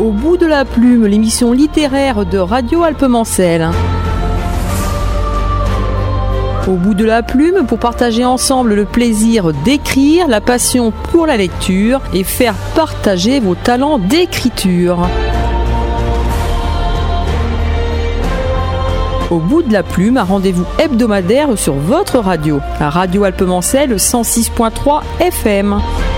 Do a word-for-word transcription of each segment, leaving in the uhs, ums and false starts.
Au bout de la plume, l'émission littéraire de Radio Alpemancel. Au bout de la plume, pour partager ensemble le plaisir d'écrire, la passion pour la lecture et faire partager vos talents d'écriture. Au bout de la plume, un rendez-vous hebdomadaire sur votre radio, à Radio Alpemancel cent six point trois F M.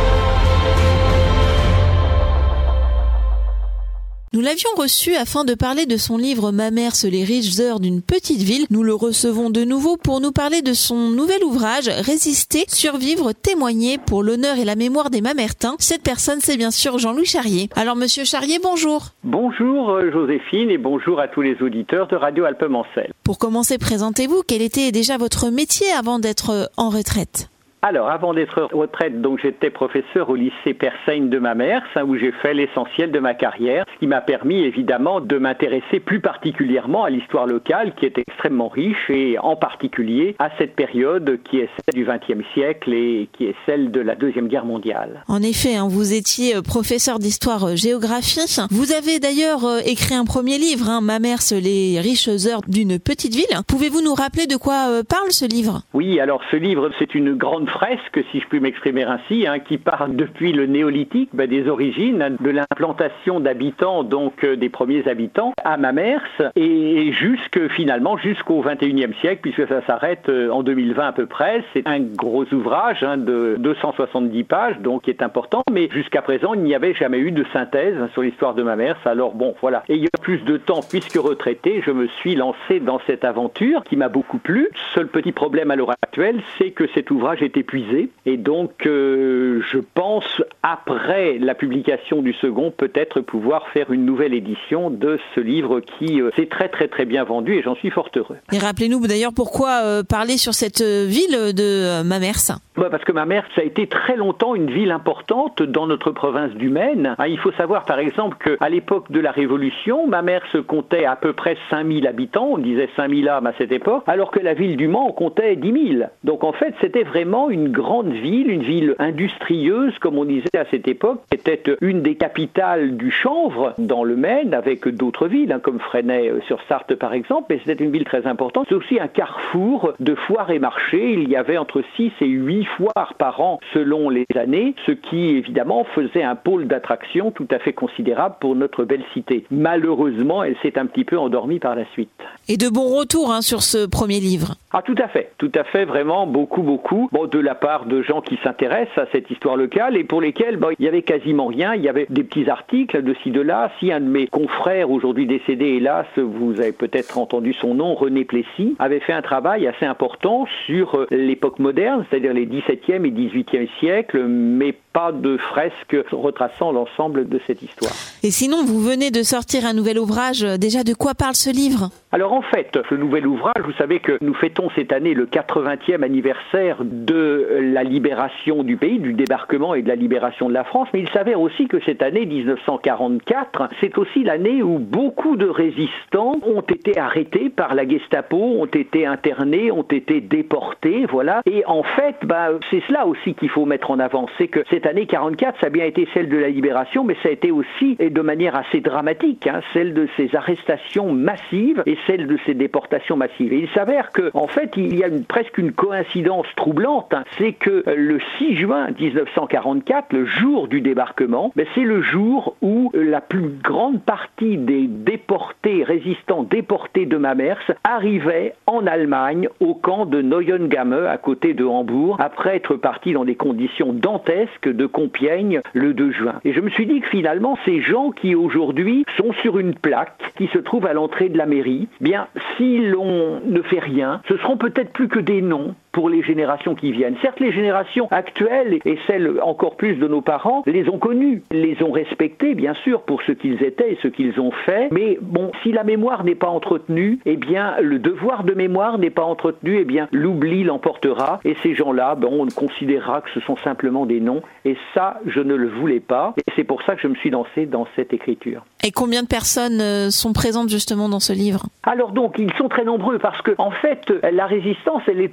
Nous l'avions reçu afin de parler de son livre Mamers, les riches heures d'une petite ville. Nous le recevons de nouveau pour nous parler de son nouvel ouvrage Résister, survivre, témoigner pour l'honneur et la mémoire des Mamertins. Cette personne, c'est bien sûr Jean-Louis Charrier. Alors Monsieur Charrier, bonjour. Bonjour Joséphine et bonjour à tous les auditeurs de Radio Alpemancel. Pour commencer, présentez-vous. Quel était déjà votre métier avant d'être en retraite ? Alors, avant d'être en retraite, donc j'étais professeur au lycée Persaigne de Mamers, hein, où j'ai fait l'essentiel de ma carrière, ce qui m'a permis évidemment de m'intéresser plus particulièrement à l'histoire locale, qui est extrêmement riche, et en particulier à cette période qui est celle du vingtième siècle et qui est celle de la Deuxième Guerre mondiale. En effet, hein, vous étiez professeur d'histoire-géographie. Vous avez d'ailleurs euh, écrit un premier livre, hein, Mamers, les riches heures d'une petite ville. Pouvez-vous nous rappeler de quoi euh, parle ce livre ? Oui, alors ce livre, c'est une grande fresque, si je puis m'exprimer ainsi, hein, qui part depuis le néolithique, ben, des origines, hein, de l'implantation d'habitants, donc euh, des premiers habitants, à Mamers, et jusque finalement jusqu'au vingt et unième siècle, puisque ça s'arrête euh, en deux mille vingt à peu près. C'est un gros ouvrage hein, de deux cent soixante-dix pages, donc qui est important, mais jusqu'à présent, il n'y avait jamais eu de synthèse hein, sur l'histoire de Mamers. Alors bon, voilà. Ayant plus de temps, puisque retraité, je me suis lancé dans cette aventure qui m'a beaucoup plu. Seul petit problème à l'heure actuelle, c'est que cet ouvrage est épuisé, et donc euh, je pense, après la publication du second, peut-être pouvoir faire une nouvelle édition de ce livre qui euh, s'est très très très bien vendu, et j'en suis fort heureux. Et rappelez-nous d'ailleurs pourquoi euh, parler sur cette ville de euh, Mamers. Bah parce que Mamers, ça a été très longtemps une ville importante dans notre province du Maine. Hein, il faut savoir par exemple qu'à l'époque de la Révolution, Mamers comptait à peu près cinq mille habitants, on disait cinq mille âmes à cette époque, alors que la ville du Mans comptait dix mille. Donc en fait, c'était vraiment une grande ville, une ville industrieuse, comme on disait à cette époque, qui était une des capitales du chanvre dans le Maine, avec d'autres villes, hein, comme Fresnay-sur-Sarthe par exemple, mais c'était une ville très importante. C'est aussi un carrefour de foires et marchés. Il y avait entre six et huit foires par an selon les années, ce qui évidemment faisait un pôle d'attraction tout à fait considérable pour notre belle cité. Malheureusement, elle s'est un petit peu endormie par la suite. Et de bons retours hein, sur ce premier livre. Ah tout à fait, tout à fait, vraiment beaucoup, beaucoup. Bon, de la part de gens qui s'intéressent à cette histoire locale et pour lesquels bon, il y avait quasiment rien. Il y avait des petits articles de ci, de là. Si un de mes confrères, aujourd'hui décédé, hélas, vous avez peut-être entendu son nom, René Plessis, avait fait un travail assez important sur l'époque moderne, c'est-à-dire les dix-septième et dix-huitième siècles, mais pas de fresque retraçant l'ensemble de cette histoire. Et sinon, vous venez de sortir un nouvel ouvrage. Déjà, de quoi parle ce livre ? Alors en fait, ce nouvel ouvrage, vous savez que nous fêtons cette année le quatre-vingtième anniversaire de la libération du pays, du débarquement et de la libération de la France, mais il s'avère aussi que cette année dix-neuf cent quarante-quatre, c'est aussi l'année où beaucoup de résistants ont été arrêtés par la Gestapo, ont été internés, ont été déportés, voilà. Et en fait, bah, c'est cela aussi qu'il faut mettre en avant, c'est que cette année quarante-quatre, ça a bien été celle de la libération, mais ça a été aussi, et de manière assez dramatique, hein, celle de ces arrestations massives et celle de ces déportations massives. Et il s'avère que, en fait, il y a une, presque une coïncidence troublante, hein, c'est que le six juin dix-neuf cent quarante-quatre, le jour du débarquement, ben c'est le jour où la plus grande partie des déportés, résistants déportés de Mamers, arrivaient en Allemagne, au camp de Neuengamme, à côté de Hambourg, après être partis dans des conditions dantesques de Compiègne le deux juin. Et je me suis dit que finalement, ces gens qui aujourd'hui sont sur une plaque qui se trouve à l'entrée de la mairie, bien, si l'on ne fait rien, ce seront peut-être plus que des noms pour les générations qui viennent. Certes, les générations actuelles et celles encore plus de nos parents les ont connus, les ont respectés, bien sûr, pour ce qu'ils étaient et ce qu'ils ont fait. Mais bon, si la mémoire n'est pas entretenue, eh bien, le devoir de mémoire n'est pas entretenu, eh bien, l'oubli l'emportera. Et ces gens-là, ben, on considérera que ce sont simplement des noms. Et ça, je ne le voulais pas. Et c'est pour ça que je me suis lancé dans cette écriture. Et combien de personnes sont présentes justement dans ce livre ? Alors donc, ils sont très nombreux parce que, en fait, la résistance, elle est tout à fait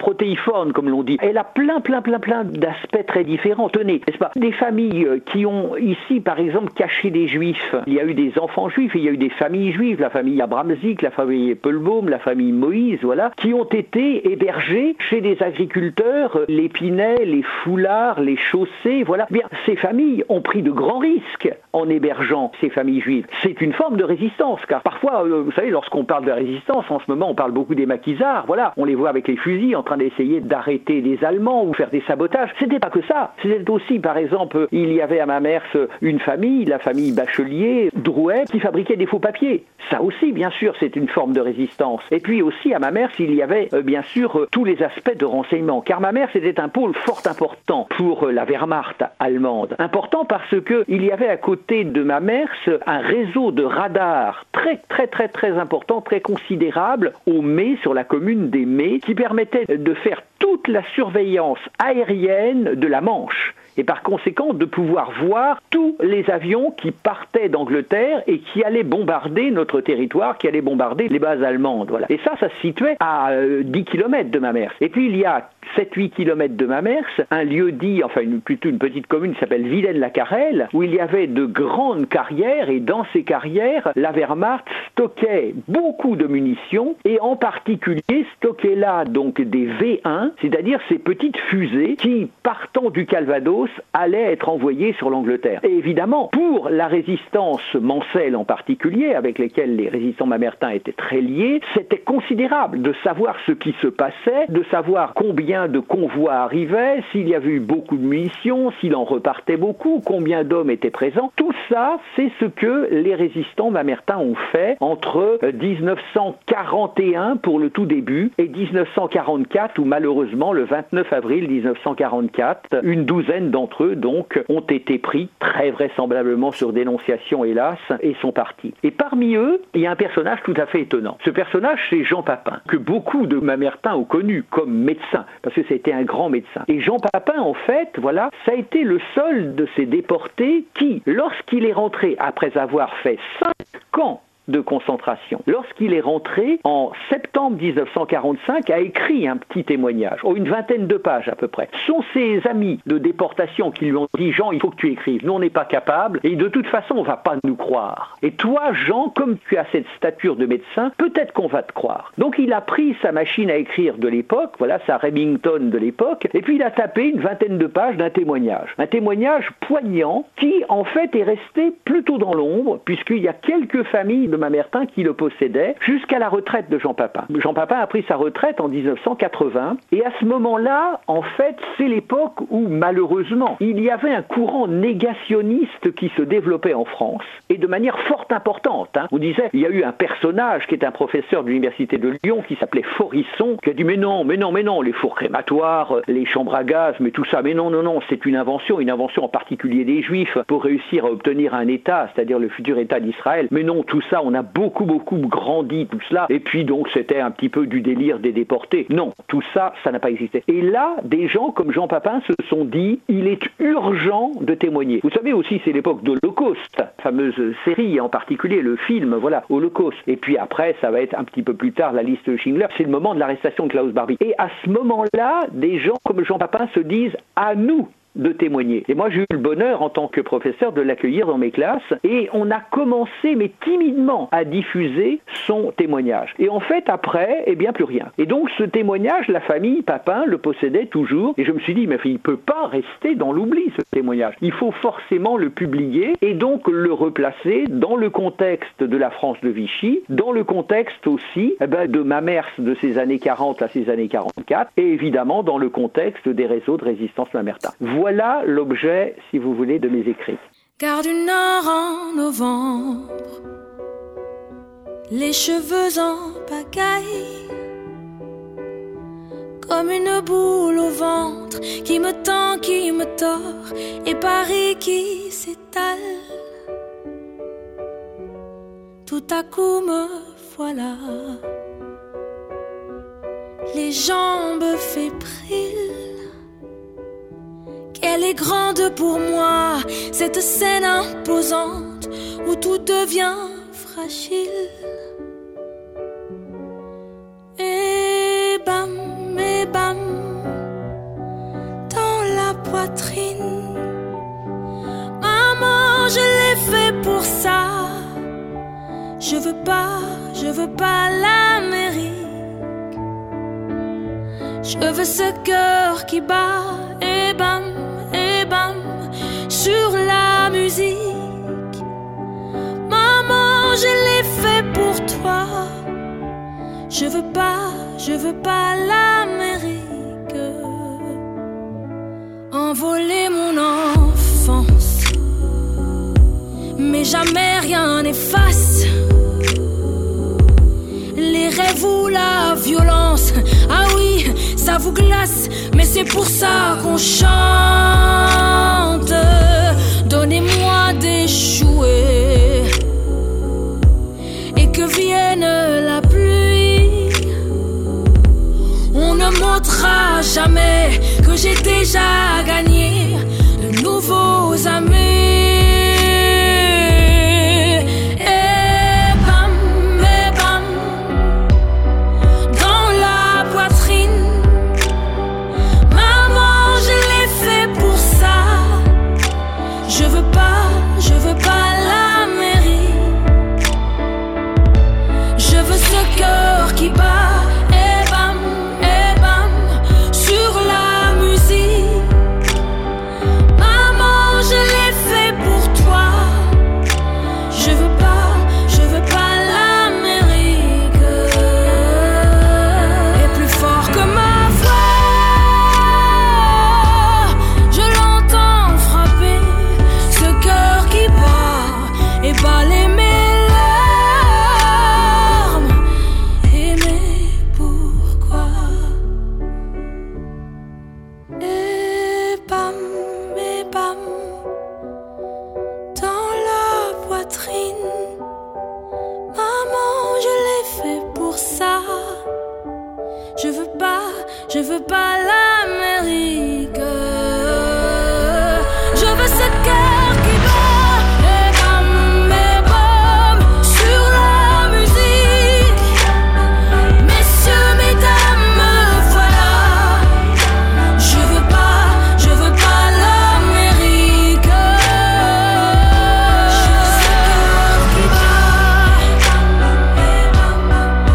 protéiforme, comme l'on dit. Elle a plein, plein, plein, plein d'aspects très différents. Tenez, n'est-ce pas? Des familles qui ont ici, par exemple, caché des juifs. Il y a eu des enfants juifs, il y a eu des familles juives, la famille Abramzik, la famille Peulbaum, la famille Moïse, voilà, qui ont été hébergés chez des agriculteurs, les Pinay, les Foulards, les Chaussés, voilà. Bien, ces familles ont pris de grands risques en hébergeant ces familles juives. C'est une forme de résistance, car parfois, euh, vous savez, lorsqu'on parle de résistance, en ce moment, on parle beaucoup des maquisards, voilà, on les voit avec les fusils en train d'essayer d'arrêter les Allemands ou faire des sabotages. C'était pas que ça. C'était aussi, par exemple, il y avait à Mamers une famille, la famille Bachelier, Drouet, qui fabriquait des faux papiers. Ça aussi, bien sûr, c'est une forme de résistance. Et puis aussi, à Mamers, il y avait, euh, bien sûr, euh, tous les aspects de renseignement, car Mamers était un pôle fort important pour euh, la Wehrmacht allemande. Important parce que il y avait à côté de Mamers un réseau de radars très, très, très, très important, très considérable, au Mets, sur la commune des Mets, qui permettait de faire toute la surveillance aérienne de la Manche. Et par conséquent de pouvoir voir tous les avions qui partaient d'Angleterre et qui allaient bombarder notre territoire, qui allaient bombarder les bases allemandes. Voilà. Et ça, ça se situait à euh, dix kilomètres de Mamers. Et puis il y a sept à huit kilomètres de Mamers, un lieu dit, enfin une, plutôt une petite commune qui s'appelle Vilaine-la-Carrelle, où il y avait de grandes carrières, et dans ces carrières, la Wehrmacht stockait beaucoup de munitions, et en particulier stockait là donc des V un, c'est-à-dire ces petites fusées qui, partant du Calvados, allaient être envoyées sur l'Angleterre. Et évidemment, pour la résistance mancelle en particulier, avec lesquelles les résistants mamertins étaient très liés, c'était considérable de savoir ce qui se passait, de savoir combien de convois arrivaient, s'il y avait eu beaucoup de munitions, s'il en repartait beaucoup, combien d'hommes étaient présents. Tout ça, c'est ce que les résistants mamertins ont fait entre dix-neuf cent quarante et un pour le tout début et dix-neuf cent quarante-quatre, où malheureusement, le vingt-neuf avril dix-neuf cent quarante-quatre, une douzaine d'entre eux, donc, ont été pris, très vraisemblablement sur dénonciation, hélas, et sont partis. Et parmi eux, il y a un personnage tout à fait étonnant. Ce personnage, c'est Jean Papin, que beaucoup de mamertins ont connu comme médecin, parce que c'était un grand médecin. Et Jean Papin, en fait, voilà, ça a été le seul de ces déportés qui, lorsqu'il est rentré, après avoir fait cinq camps de concentration, lorsqu'il est rentré en septembre dix-neuf cent quarante-cinq, a écrit un petit témoignage, oh, une vingtaine de pages à peu près. Ce sont ses amis de déportation qui lui ont dit « Jean, il faut que tu écrives, nous on n'est pas capable et de toute façon on va pas nous croire. Et toi Jean, comme tu as cette stature de médecin, peut-être qu'on va te croire. » Donc il a pris sa machine à écrire de l'époque, voilà sa Remington de l'époque, et puis il a tapé une vingtaine de pages d'un témoignage. Un témoignage poignant qui en fait est resté plutôt dans l'ombre, puisqu'il y a quelques familles de Mamertin qui le possédait jusqu'à la retraite de Jean Papin. Jean Papin a pris sa retraite en dix-neuf cent quatre-vingts et à ce moment-là, en fait, c'est l'époque où malheureusement, il y avait un courant négationniste qui se développait en France et de manière fort importante. Hein. On disait, il y a eu un personnage qui est un professeur de l'université de Lyon qui s'appelait Forisson, qui a dit mais non, mais non, mais non, les fours crématoires, les chambres à gaz, mais tout ça, mais non, non, non, c'est une invention, une invention en particulier des Juifs pour réussir à obtenir un État, c'est-à-dire le futur État d'Israël. Mais non, tout ça, on a beaucoup, beaucoup grandi tout cela, et puis donc c'était un petit peu du délire des déportés. Non, tout ça, ça n'a pas existé. Et là, des gens comme Jean Papin se sont dit, il est urgent de témoigner. Vous savez aussi, c'est l'époque d'Holocauste, la fameuse série, en particulier le film, voilà, Holocauste. Et puis après, ça va être un petit peu plus tard, la liste de Schindler, c'est le moment de l'arrestation de Klaus Barbie. Et à ce moment-là, des gens comme Jean Papin se disent, à nous de témoigner. Et moi, j'ai eu le bonheur, en tant que professeur, de l'accueillir dans mes classes, et on a commencé, mais timidement, à diffuser son témoignage. Et en fait, après, eh bien, plus rien. Et donc, ce témoignage, la famille Papin le possédait toujours, et je me suis dit, mais il ne peut pas rester dans l'oubli, ce témoignage. Il faut forcément le publier, et donc le replacer dans le contexte de la France de Vichy, dans le contexte aussi eh ben, de Mamers de ces années quarante à ces années quarante-quatre, et évidemment dans le contexte des réseaux de résistance mamertin. Voilà l'objet, si vous voulez, de mes écrits. Gare du Nord en novembre, les cheveux en pagaille, comme une boule au ventre qui me tend, qui me tord, et Paris qui s'étale. Tout à coup me voilà, les jambes fébriles. Elle est grande pour moi, cette scène imposante où tout devient fragile. Et bam, et bam, Je veux pas, je veux pas l'Amérique. Je veux ce cœur qui bat et bam, et bam sur la musique. Maman, je l'ai fait pour toi. Je veux pas, je veux pas l'Amérique. Envoler mon enfance, mais jamais rien n'efface les rêves ou la violence. Ah oui, ça vous glace, mais c'est pour ça qu'on chante. Donnez-moi des jouets et que vienne la pluie. On ne montrera jamais que j'ai déjà gagné de nouveaux amis. Qui bat et bam, et bam sur la musique. Maman, je l'ai fait pour toi. Je veux pas, je veux pas l'Amérique. Et plus fort que ma voix, je l'entends frapper ce cœur qui bat et bat les je veux pas l'Amérique. Je veux ce cœur qui bat et bam, et bam sur la musique. Messieurs, mesdames, me voilà. Je veux pas, je veux pas l'Amérique. Je veux ce cœur qui bat et bam, et bam.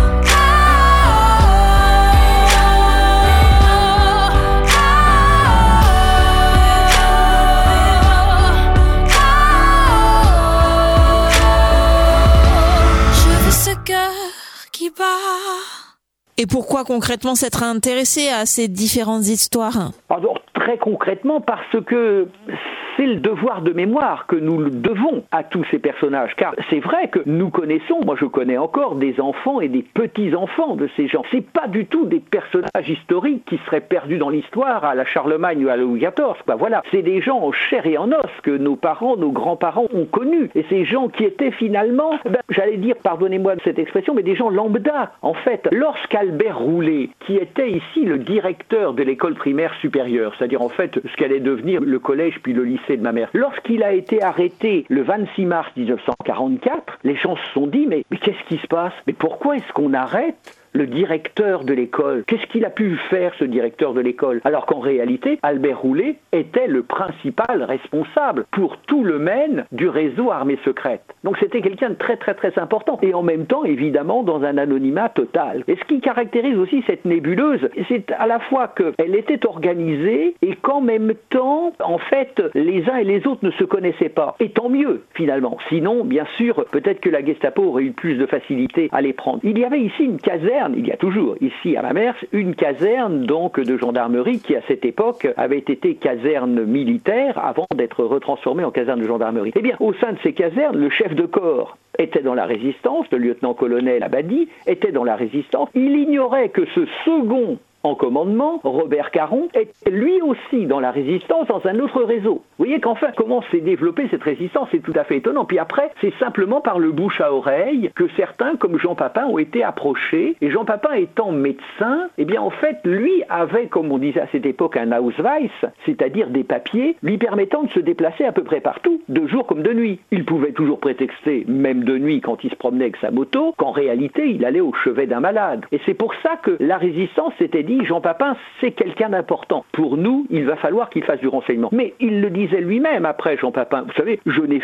Et pourquoi concrètement s'être intéressé à ces différentes histoires ? Alors, très concrètement, parce que c'est le devoir de mémoire que nous devons à tous ces personnages. Car c'est vrai que nous connaissons, moi je connais encore des enfants et des petits-enfants de ces gens. C'est pas du tout des personnages historiques qui seraient perdus dans l'histoire à la Charlemagne ou à Louis quatorze. Bah, voilà, c'est des gens en chair et en os que nos parents, nos grands-parents ont connus. Et ces gens qui étaient finalement, ben, j'allais dire, pardonnez-moi de cette expression, mais des gens lambda. En fait, lorsqu'Albert Roulet, qui était ici le directeur de l'école primaire supérieure, c'est-à-dire en fait ce qu'allait devenir le collège puis le lycée de ma mère, lorsqu'il a été arrêté le vingt-six mars mille neuf cent quarante-quatre, les gens se sont dit mais, mais qu'est-ce qui se passe ? Mais pourquoi est-ce qu'on arrête le directeur de l'école? Qu'est-ce qu'il a pu faire, ce directeur de l'école? Alors qu'en réalité, Albert Roulet était le principal responsable pour tout le Maine du réseau armée secrète. Donc c'était quelqu'un de très très très important. Et en même temps, évidemment, dans un anonymat total. Et ce qui caractérise aussi cette nébuleuse, c'est à la fois qu'elle était organisée et qu'en même temps, en fait, les uns et les autres ne se connaissaient pas. Et tant mieux, finalement. Sinon, bien sûr, peut-être que la Gestapo aurait eu plus de facilité à les prendre. Il y avait ici une caserne. Il y a toujours ici à Mamers une caserne donc de gendarmerie qui à cette époque avait été caserne militaire avant d'être retransformée en caserne de gendarmerie. Eh bien, au sein de ces casernes, le chef de corps était dans la résistance, le lieutenant-colonel Abadi était dans la résistance. Il ignorait que ce second en commandement, Robert Caron, est lui aussi dans la résistance dans un autre réseau. Vous voyez qu'enfin, comment s'est développée cette résistance, c'est tout à fait étonnant. Puis après, c'est simplement par le bouche à oreille que certains, comme Jean Papin, ont été approchés. Et Jean Papin étant médecin, eh bien en fait, lui avait, comme on disait à cette époque, un Ausweis, c'est-à-dire des papiers, lui permettant de se déplacer à peu près partout, de jour comme de nuit. Il pouvait toujours prétexter, même de nuit quand il se promenait avec sa moto, qu'en réalité, il allait au chevet d'un malade. Et c'est pour ça que la résistance s'était dit, Jean Papin, c'est quelqu'un d'important. Pour nous, il va falloir qu'il fasse du renseignement. Mais il le disait lui-même après, Jean Papin. Vous savez, je n'ai fait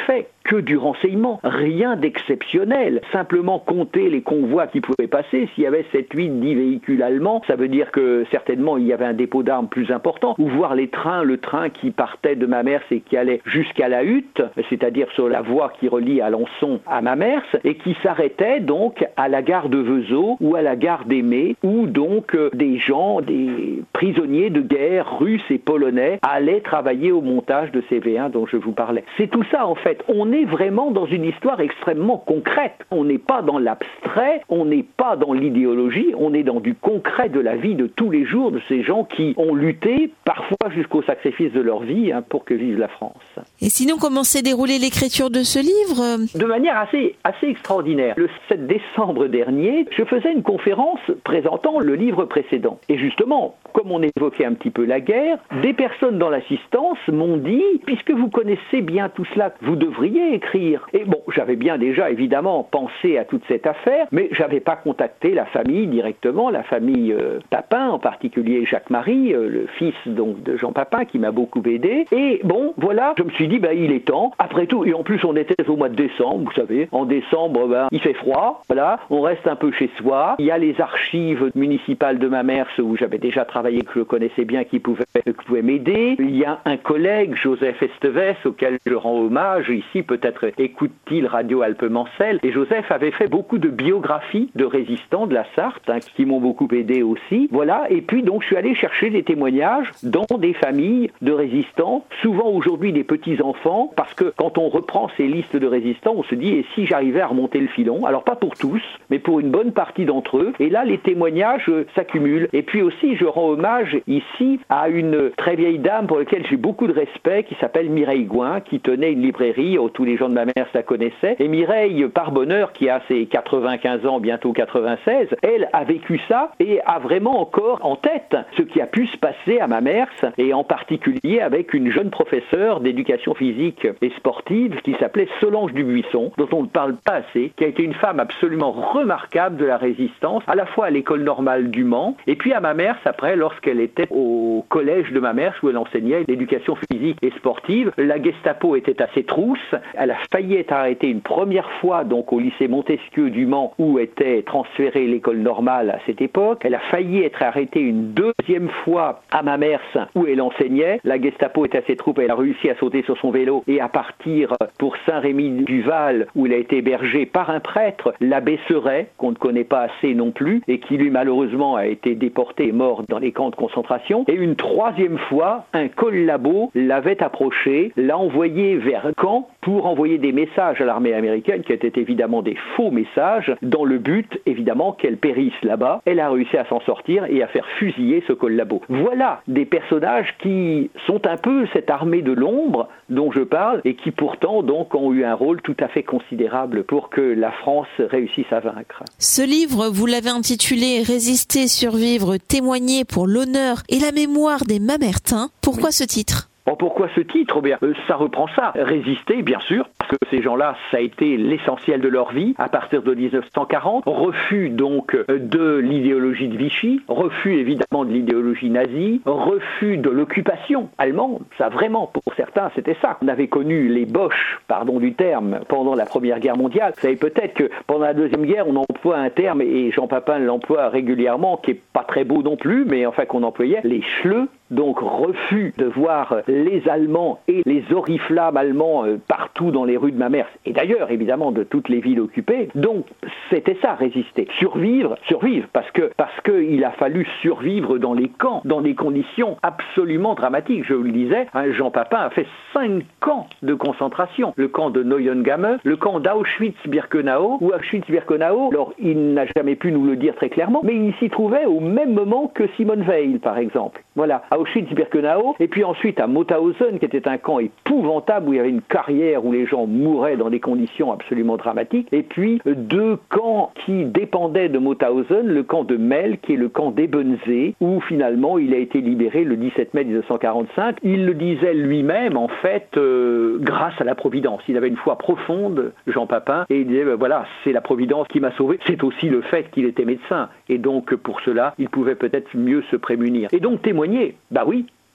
que du renseignement, rien d'exceptionnel. Simplement compter les convois qui pouvaient passer. S'il y avait sept, huit, dix véhicules allemands, ça veut dire que certainement il y avait un dépôt d'armes plus important. Ou voir les trains, le train qui partait de Mamers et qui allait jusqu'à la Hutte, c'est-à-dire sur la voie qui relie Alençon à Mamers, et qui s'arrêtait donc à la gare de Vesoul ou à la gare d'Aimé, où donc euh, des gens, des prisonniers de guerre russes et polonais allaient travailler au montage de ces V un dont je vous parlais. C'est tout ça en fait. On est vraiment dans une histoire extrêmement concrète. On n'est pas dans l'abstrait, on n'est pas dans l'idéologie, on est dans du concret de la vie de tous les jours de ces gens qui ont lutté, parfois jusqu'au sacrifice de leur vie, hein, pour que vive la France. Et sinon, comment s'est déroulée l'écriture de ce livre ? De manière assez, assez extraordinaire. Le sept décembre dernier, je faisais une conférence présentant le livre précédent. Et justement, comme on évoquait un petit peu la guerre, des personnes dans l'assistance m'ont dit « Puisque vous connaissez bien tout cela, vous devriez écrire ». Et bon, j'avais bien déjà évidemment pensé à toute cette affaire, mais j'avais pas contacté la famille directement, la famille euh, Papin, en particulier Jacques-Marie, euh, le fils donc de Jean Papin, qui m'a beaucoup aidé. Et bon, voilà, je me suis dit, ben, il est temps. Après tout, et en plus on était au mois de décembre, vous savez, en décembre, ben, il fait froid, voilà, on reste un peu chez soi. Il y a les archives municipales de Mamers où j'avais déjà travaillé, que je connaissais bien, qui pouvaient, qui pouvaient m'aider. Il y a un collègue, Joseph Esteves, auquel je rends hommage ici, peut-être écoute-t-il Radio Alpes-Mancel. Et Joseph avait fait beaucoup de biographies de résistants de la Sarthe, hein, qui m'ont beaucoup aidé aussi. Voilà, et puis donc je suis allé chercher des témoignages dans des familles de résistants, souvent aujourd'hui des petits-enfants, parce que quand on reprend ces listes de résistants, on se dit, et si j'arrivais à remonter le filon? Alors pas pour tous, mais pour une bonne partie d'entre eux. Et là, les témoignages euh, s'accumulent. Et puis aussi, je rends hommage ici à une très vieille dame pour laquelle j'ai beaucoup de respect, qui s'appelle Mireille Gouin, qui tenait une librairie, où tous les gens de ma mère la connaissaient. Et Mireille, par bonheur, qui a ses quatre-vingt-quinze ans, bientôt quatre-vingt-seize, elle a vécu ça et a vraiment encore en tête ce qui a pu se passer à Mamers, et en particulier avec une jeune professeure d'éducation physique et sportive qui s'appelait Solange Dubuisson, dont on ne parle pas assez, qui a été une femme absolument remarquable de la résistance, à la fois à l'école normale du Mans, et puis à Mamers après, lorsqu'elle était au collège de Mamers où elle enseignait l'éducation physique et sportive. La Gestapo était à ses trousses, elle a failli être arrêtée une première fois donc au lycée Montesquieu du Mans où était transférée l'école normale à cette époque, elle a failli être arrêtée une deuxième fois à Mamers où elle enseignait. La Gestapo était à ses troupes, elle a réussi à sauter sur son vélo et à partir pour Saint-Rémy-du-Val où il a été hébergé par un prêtre, l'abbé Seret, qu'on ne connaît pas assez non plus, et qui lui malheureusement a été déporté et mort dans les camps de concentration. Et une troisième fois, un collabo l'avait approché, l'a envoyé vers Caen pour envoyer des messages à l'armée américaine, qui étaient évidemment des faux messages, dans le but évidemment qu'elle périsse là-bas. Elle a réussi à s'en sortir et à faire fusiller ce collabo. Voilà des personnages qui sont un peu cette armée de l'ombre dont je parle et qui pourtant donc ont eu un rôle tout à fait considérable pour que la France réussisse à vaincre. Ce livre, vous l'avez intitulé « Résister, survivre, témoigner pour l'honneur et la mémoire des Mamertins ». Pourquoi ce titre ? Bon, pourquoi ce titre ? Bien, euh, ça reprend ça. Résister, bien sûr, parce que ces gens-là, ça a été l'essentiel de leur vie, à partir de dix-neuf cent quarante. Refus, donc, de l'idéologie de Vichy, refus, évidemment, de l'idéologie nazie, refus de l'occupation allemande. Ça, vraiment, pour certains, c'était ça. On avait connu les Boches, pardon du terme, pendant la Première Guerre mondiale. Vous savez peut-être que pendant la Deuxième Guerre, on emploie un terme, et Jean Papin l'emploie régulièrement, qui est pas très beau non plus, mais enfin qu'on employait, les schleux. Donc refus de voir les Allemands et les oriflammes allemands partout dans les rues de Mamers, et d'ailleurs évidemment de toutes les villes occupées. Donc c'était ça, résister. Survivre, survivre, parce que parce qu'il a fallu survivre dans les camps, dans des conditions absolument dramatiques. Je vous le disais, hein, Jean Papin a fait cinq camps de concentration. Le camp de Neuengamme, le camp d'Auschwitz-Birkenau, ou Auschwitz-Birkenau, alors il n'a jamais pu nous le dire très clairement, mais il s'y trouvait au même moment que Simone Weil, par exemple. Voilà, Auschwitz-Birkenau, et puis ensuite à Mauthausen, qui était un camp épouvantable où il y avait une carrière où les gens mouraient dans des conditions absolument dramatiques, et puis deux camps qui dépendaient de Mauthausen, le camp de Mel, qui est le camp d'Ebensee, où finalement il a été libéré le dix-sept mai dix-neuf cent quarante-cinq. Il le disait lui-même, en fait, euh, grâce à la Providence. Il avait une foi profonde, Jean Papin, et il disait, ben voilà, c'est la Providence qui m'a sauvé. C'est aussi le fait qu'il était médecin, et donc pour cela, il pouvait peut-être mieux se prémunir. Et donc témoigner, bah oui,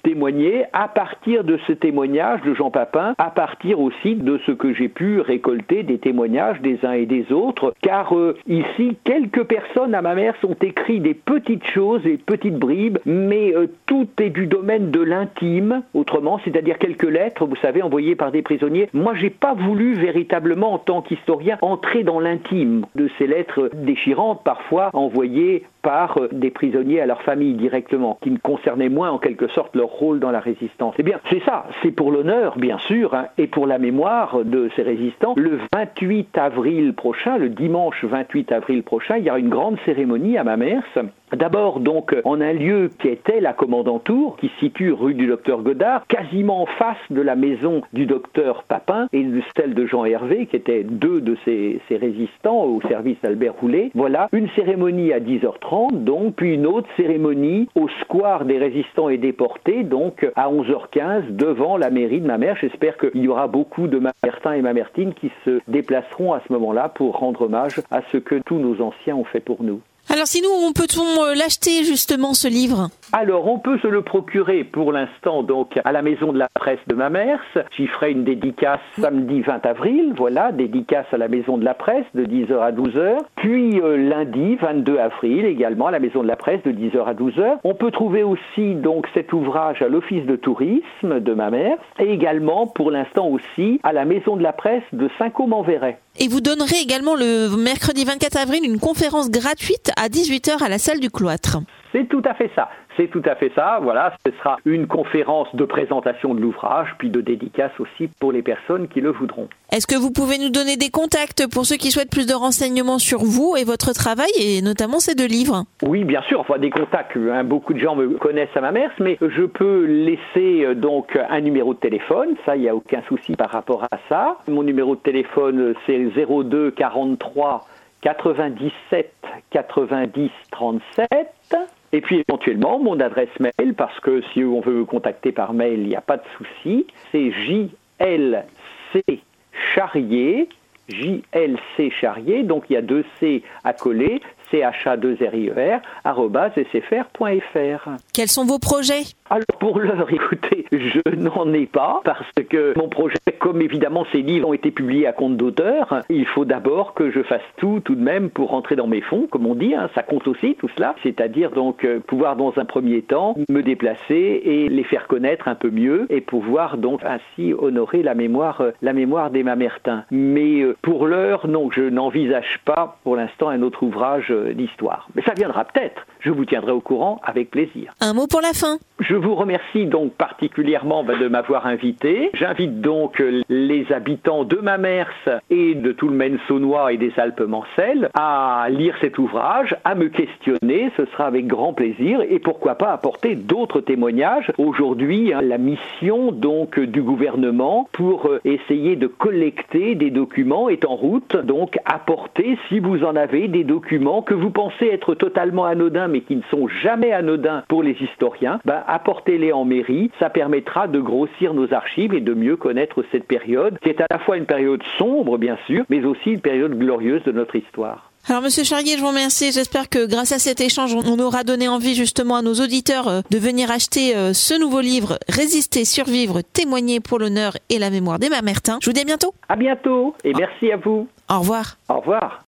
témoigner à partir de ce témoignage de Jean Papin, à partir aussi de ce que j'ai pu récolter des témoignages des uns et des autres, car euh, ici, quelques personnes à Mamers ont écrit des petites choses, des petites bribes, mais euh, tout est du domaine de l'intime, autrement, c'est-à-dire quelques lettres, vous savez, envoyées par des prisonniers. Moi, j'ai pas voulu véritablement, en tant qu'historien, entrer dans l'intime de ces lettres déchirantes, parfois envoyées par des prisonniers à leur famille directement, qui ne concernaient moins en quelque sorte leur rôle dans la résistance. Eh bien, c'est ça, c'est pour l'honneur, bien sûr, hein, et pour la mémoire de ces résistants. Le vingt-huit avril prochain, le dimanche vingt-huit avril prochain, il y aura une grande cérémonie à Mamers. D'abord, donc, en un lieu qui était la Commandantour, qui se situe rue du Docteur Godard, quasiment en face de la maison du Docteur Papin et de celle de Jean Hervé, qui étaient deux de ces, ces résistants au service d'Albert Roulet. Voilà, une cérémonie à dix heures trente, donc, puis une autre cérémonie au square des résistants et déportés, donc, à onze heures quinze, devant la mairie de Mamers. J'espère qu'il y aura beaucoup de Mamertins et Mamertines qui se déplaceront à ce moment-là pour rendre hommage à ce que tous nos anciens ont fait pour nous. Alors sinon, on peut-on l'acheter justement ce livre ? Alors, on peut se le procurer pour l'instant donc à la Maison de la Presse de Mamers. J'y ferai une dédicace samedi vingt avril, voilà, dédicace à la Maison de la Presse de dix heures à douze heures. Puis euh, lundi vingt-deux avril également à la Maison de la Presse de dix heures à douze heures. On peut trouver aussi donc cet ouvrage à l'Office de tourisme de Mamers et également pour l'instant aussi à la Maison de la Presse de Saint-Côme-en-Véret. Et vous donnerez également le mercredi vingt-quatre avril une conférence gratuite à dix-huit heures à la salle du Cloître. C'est tout à fait ça. C'est tout à fait ça. Voilà, ce sera une conférence de présentation de l'ouvrage, puis de dédicace aussi pour les personnes qui le voudront. Est-ce que vous pouvez nous donner des contacts pour ceux qui souhaitent plus de renseignements sur vous et votre travail, et notamment ces deux livres ? Oui, bien sûr. Enfin, des contacts. Hein, beaucoup de gens me connaissent à Mamers, mais je peux laisser euh, donc un numéro de téléphone. Ça, il n'y a aucun souci par rapport à ça. Mon numéro de téléphone, c'est zéro deux quarante-trois quatre-vingt-dix-sept quatre-vingt-dix trente-sept. Et puis éventuellement mon adresse mail, parce que si on veut me contacter par mail, il n'y a pas de souci. C'est J L C Charrier, J L C Charrier, donc il y a deux C à coller, C H A deux R I E R, arobase S F R point F R. Quels sont vos projets ? Alors pour l'heure, écoutez, je n'en ai pas, parce que mon projet, comme évidemment ces livres ont été publiés à compte d'auteur, il faut d'abord que je fasse tout, tout de même, pour rentrer dans mes fonds, comme on dit, hein, ça compte aussi tout cela, c'est-à-dire donc euh, pouvoir dans un premier temps me déplacer et les faire connaître un peu mieux, et pouvoir donc ainsi honorer la mémoire, euh, la mémoire des Mamertins. Mais euh, pour l'heure, non, je n'envisage pas pour l'instant un autre ouvrage euh, d'histoire. Mais ça viendra peut-être, je vous tiendrai au courant avec plaisir. Un mot pour la fin. Je vous remercie donc particulièrement de m'avoir invité. J'invite donc les habitants de Mamers et de tout le Maine saunois et des Alpes-Mancelles à lire cet ouvrage, à me questionner, ce sera avec grand plaisir, et pourquoi pas apporter d'autres témoignages. Aujourd'hui, hein, la mission donc du gouvernement pour essayer de collecter des documents est en route, donc apporter, si vous en avez, des documents que vous pensez être totalement anodins mais qui ne sont jamais anodins pour les historiens, ben, apportez-les en mairie, ça permettra de grossir nos archives et de mieux connaître cette période, qui est à la fois une période sombre, bien sûr, mais aussi une période glorieuse de notre histoire. Alors Monsieur Charrier, je vous remercie. J'espère que grâce à cet échange, on aura donné envie justement à nos auditeurs de venir acheter ce nouveau livre « Résister, survivre, témoigner pour l'honneur et la mémoire des Mamertins ». Je vous dis à bientôt. À bientôt et merci à vous. Au revoir. Au revoir.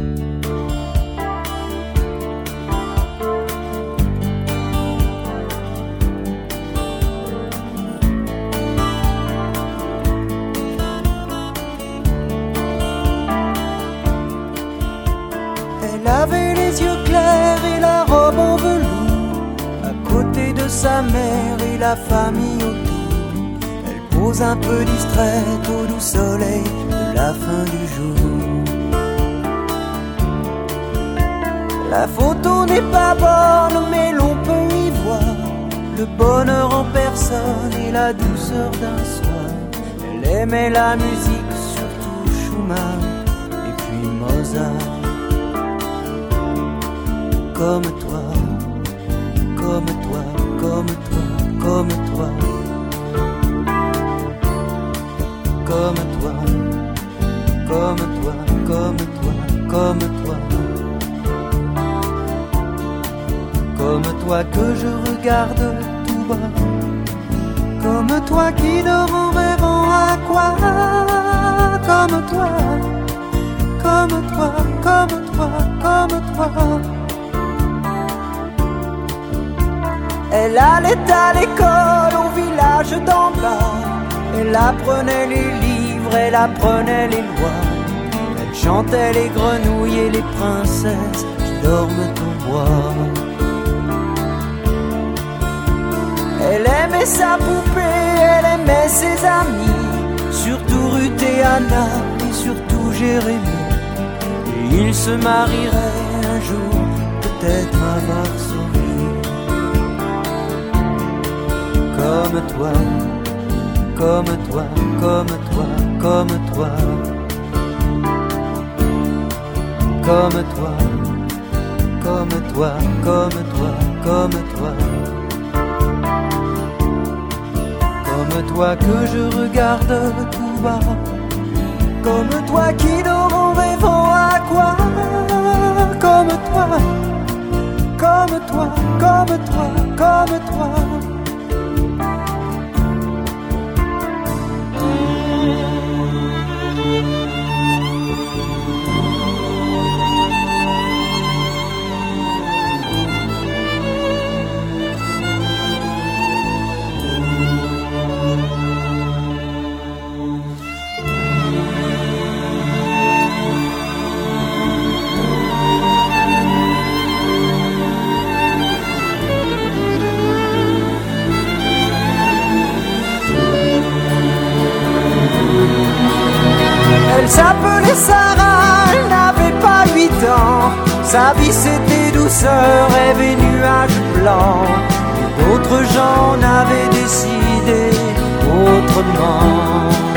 Elle avait les yeux clairs et la robe en velours, à côté de sa mère et la famille autour. Elle pose un peu distraite au doux soleil de la fin du jour. La photo n'est pas bonne, mais l'on peut y voir le bonheur en personne et la douceur d'un soir. Elle aimait la musique, surtout Schumann et puis Mozart. Comme toi, comme toi, comme toi, comme toi, comme toi, comme toi, comme toi, comme toi, comme toi que je regarde tout bas Comme toi qui dort en rêvant à quoi? Comme toi, comme toi, comme toi, comme toi. Elle allait à l'école au village d'en bas. Elle apprenait les livres, elle apprenait les lois. Elle chantait les grenouilles et les princesses qui dorment au bois. Elle aimait sa poupée, elle aimait ses amis, surtout Ruth et Anna et surtout Jérémie. Et ils se marieraient un jour, peut-être à Varsovie. Comme toi, comme toi, comme toi, comme toi. Comme toi, comme toi, comme toi, comme toi. Comme toi que je regarde tout bas. Comme toi qui dort en rêvant à quoi? Comme toi, comme toi, comme toi, comme toi. Elle s'appelait Sarah, elle n'avait pas huit ans. Sa vie c'était douceur, rêve et nuages blancs. Et d'autres gens en avaient décidé autrement.